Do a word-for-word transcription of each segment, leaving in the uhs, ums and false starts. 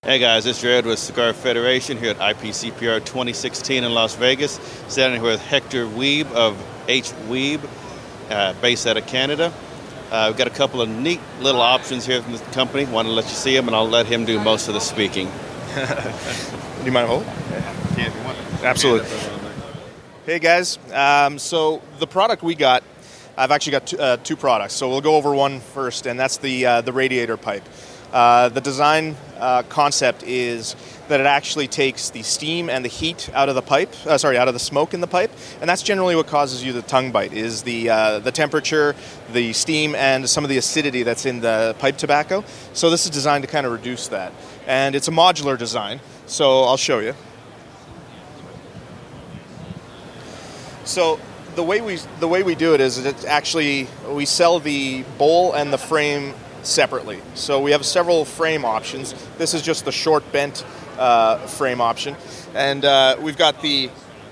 Hey guys, it's Jared with Cigar Federation here at I P C P R twenty sixteen in Las Vegas. Standing here with Hector Wiebe of H. Wiebe, uh, based out of Canada. Uh, we've got a couple of neat little options here from the company. Want to let you see them, and I'll let him do most of the speaking. Do you mind hold? Yeah, if you want. Absolutely. Hey guys, um, so the product we got, I've actually got two, uh, two products. So we'll go over one first, and that's the uh, the radiator pipe. Uh, the design uh, concept is that it actually takes the steam and the heat out of the pipe, uh, sorry, out of the smoke in the pipe, and that's generally what causes you the tongue bite, is the uh, the temperature, the steam, and some of the acidity that's in the pipe tobacco. So this is designed to kind of reduce that. And it's a modular design, so I'll show you. So the way we the way we do it is it's actually, we sell the bowl and the frame separately. So we have several frame options. This is just the short bent uh, frame option. And uh, we've got the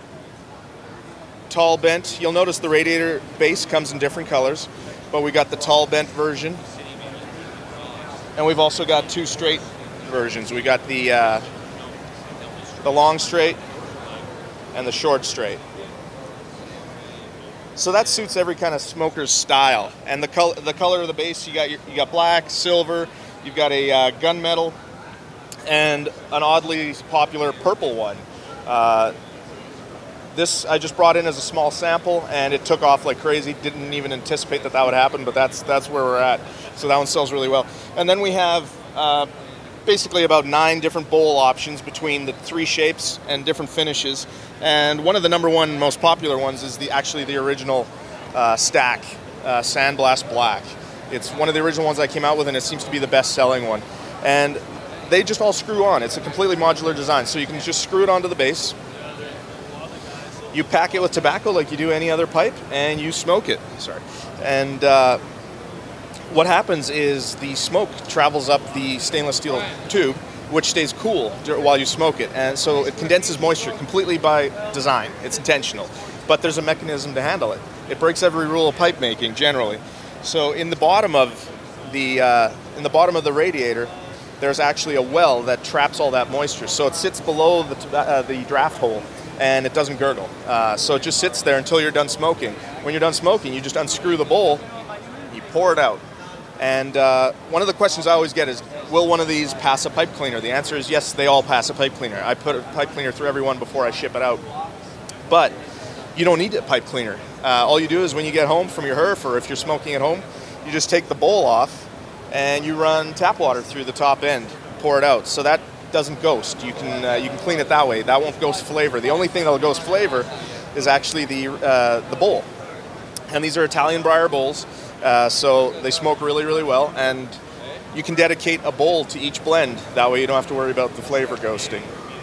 tall bent. You'll notice the radiator base comes in different colors, but we got the tall bent version. And we've also got two straight versions. We got the, uh, the long straight and the short straight. So that suits every kind of smoker's style. And the color, the color of the base, you got your, you got black, silver, you've got a uh, gunmetal, and an oddly popular purple one. Uh, this I just brought in as a small sample, and it took off like crazy. Didn't even anticipate that that would happen, but that's that's where we're at. So that one sells really well. And then we have uh, basically about nine different bowl options between the three shapes and different finishes. And one of the number one most popular ones is the actually the original uh, stack, uh, Sandblast Black. It's one of the original ones I came out with, and it seems to be the best-selling one. And they just all screw on. It's a completely modular design, so you can just screw it onto the base. You pack it with tobacco like you do any other pipe, and you smoke it. Sorry. And uh, what happens is the smoke travels up the stainless steel tube, which stays cool while you smoke it. And so it condenses moisture completely by design. It's intentional. But there's a mechanism to handle it. It breaks every rule of pipe making, generally. So in the bottom of the uh, in the bottom of the radiator, there's actually a well that traps all that moisture. So it sits below the, uh, the draft hole, and it doesn't gurgle. Uh, so it just sits there until you're done smoking. When you're done smoking, you just unscrew the bowl, you pour it out. And uh, one of the questions I always get is, will one of these pass a pipe cleaner? The answer is yes, they all pass a pipe cleaner. I put a pipe cleaner through every one before I ship it out. But you don't need a pipe cleaner. Uh, all you do is when you get home from your herf, or if you're smoking at home, you just take the bowl off and you run tap water through the top end, pour it out. So that doesn't ghost. You can uh, you can clean it that way. That won't ghost flavor. The only thing that will ghost flavor is actually the uh, the bowl. And these are Italian Briar bowls. Uh, so they smoke really, really well, and you can dedicate a bowl to each blend. That way you don't have to worry about the flavor ghosting.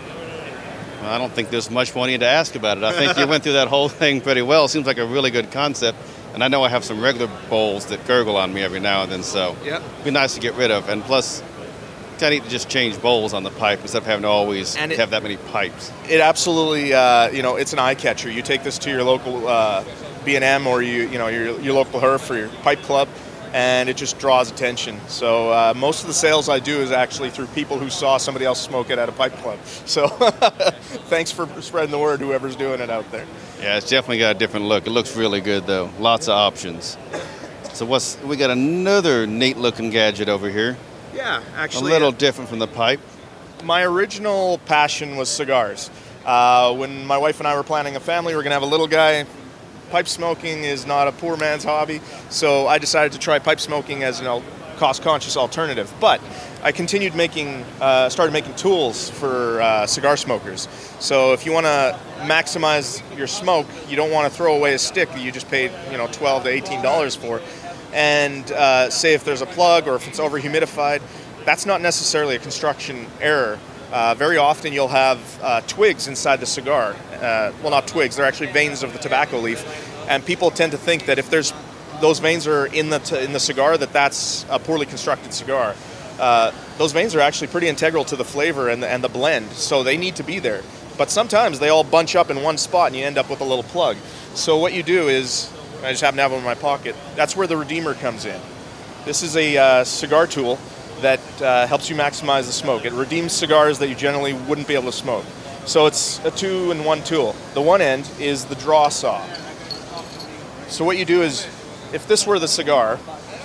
Well, I don't think there's much more need to ask about it. I think you went through that whole thing pretty well. Seems like a really good concept. And I know I have some regular bowls that gurgle on me every now and then, so yep. It'd be nice to get rid of. And plus, I need to just change bowls on the pipe instead of having to always it, have that many pipes. It absolutely, uh, you know, it's an eye catcher. You take this to your local uh, B and M or you, you know, your your local herf or your pipe club, and it just draws attention. So uh, most of the sales I do is actually through people who saw somebody else smoke it at a pipe club. So thanks for spreading the word, whoever's doing it out there. Yeah, it's definitely got a different look. It looks really good, though. Lots of options. So what's we got another neat-looking gadget over here. Yeah, actually. A little different from the pipe. My original passion was cigars. Uh, when my wife and I were planning a family, we were going to have a little guy. Pipe smoking is not a poor man's hobby, so I decided to try pipe smoking as an cost-conscious alternative. But I continued making, uh, started making tools for uh, cigar smokers. So if you want to maximize your smoke, you don't want to throw away a stick that you just paid, you know, twelve to eighteen dollars for. And uh, say if there's a plug or if it's over-humidified, that's not necessarily a construction error. Uh, very often you'll have uh, twigs inside the cigar. Uh, well, not twigs, they're actually veins of the tobacco leaf. And people tend to think that if there's those veins are in the t- in the cigar, that that's a poorly constructed cigar. Uh, those veins are actually pretty integral to the flavor and the, and the blend, so they need to be there. But sometimes they all bunch up in one spot and you end up with a little plug. So what you do is, I just happen to have them in my pocket, that's where the Redeemer comes in. This is a uh, cigar tool that uh, helps you maximize the smoke. It redeems cigars that you generally wouldn't be able to smoke. So it's a two-in-one tool. The one end is the draw saw. So what you do is, if this were the cigar,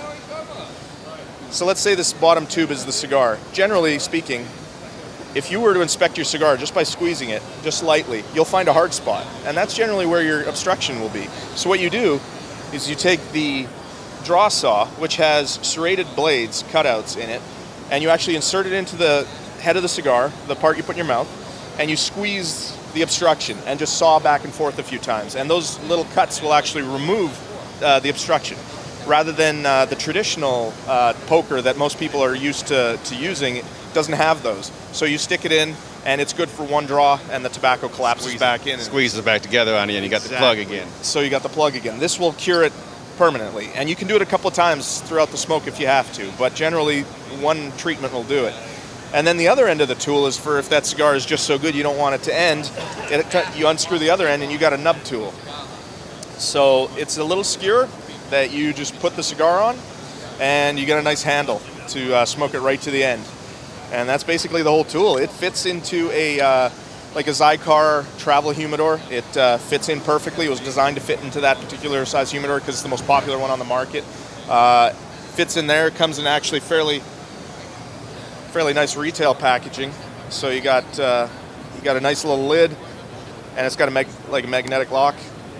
so let's say this bottom tube is the cigar. Generally speaking, if you were to inspect your cigar just by squeezing it, just lightly, you'll find a hard spot. And that's generally where your obstruction will be. So what you do is you take the draw saw, which has serrated blades, cutouts in it, and you actually insert it into the head of the cigar, the part you put in your mouth, and you squeeze the obstruction and just saw back and forth a few times. And those little cuts will actually remove uh, the obstruction, rather than uh, the traditional uh, poker that most people are used to, to using. It doesn't have those. So you stick it in, and it's good for one draw, and the tobacco collapses Squeeze back in. Squeezes it back together on you, and you got the plug again. So you got the plug again. This will cure it permanently, and you can do it a couple of times throughout the smoke if you have to, but generally one treatment will do it. And then the other end of the tool is for if that cigar is just so good you don't want it to end, it, you unscrew the other end and you got a nub tool. So it's a little skewer that you just put the cigar on, and you get a nice handle to uh, smoke it right to the end. And that's basically the whole tool. It fits into a uh, like a Zycar travel humidor. It uh, fits in perfectly. It was designed to fit into that particular size humidor because it's the most popular one on the market. Uh, fits in there. Comes in actually fairly fairly nice retail packaging. So you got uh, you got a nice little lid, and it's got a mag- like a magnetic lock.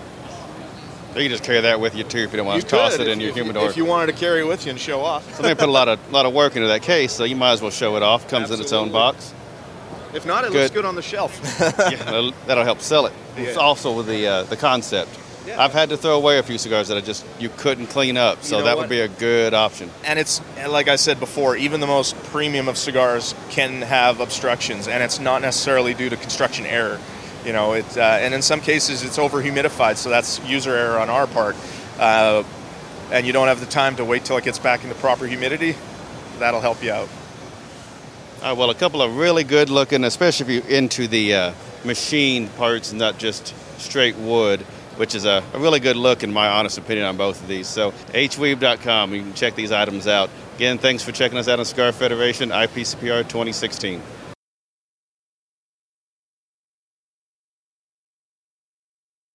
So you just carry that with you too if you don't want You to toss could it in if your you- humidor. If you wanted to carry it with you and show off. So they put a lot of lot of work into that case, so you might as well show it off. Comes in its own Absolutely. box. If not, it Good. looks good on the shelf. Yeah, that'll, that'll help sell it. It's Yeah. also with the uh, the concept. Yeah. I've had to throw away a few cigars that I just you couldn't clean up, so You know that what? would be a good option. And it's, like I said before, even the most premium of cigars can have obstructions, and it's not necessarily due to construction error. You know, it, uh, and in some cases it's over humidified, so that's user error on our part. Uh, and you don't have the time to wait till it gets back into proper humidity. That'll help you out. Uh, well, a couple of really good looking, especially if you're into the uh, machine parts and not just straight wood, which is a, a really good look in my honest opinion on both of these. So h weeb dot com, you can check these items out. Again, thanks for checking us out on Cigar Federation I P C P R twenty sixteen.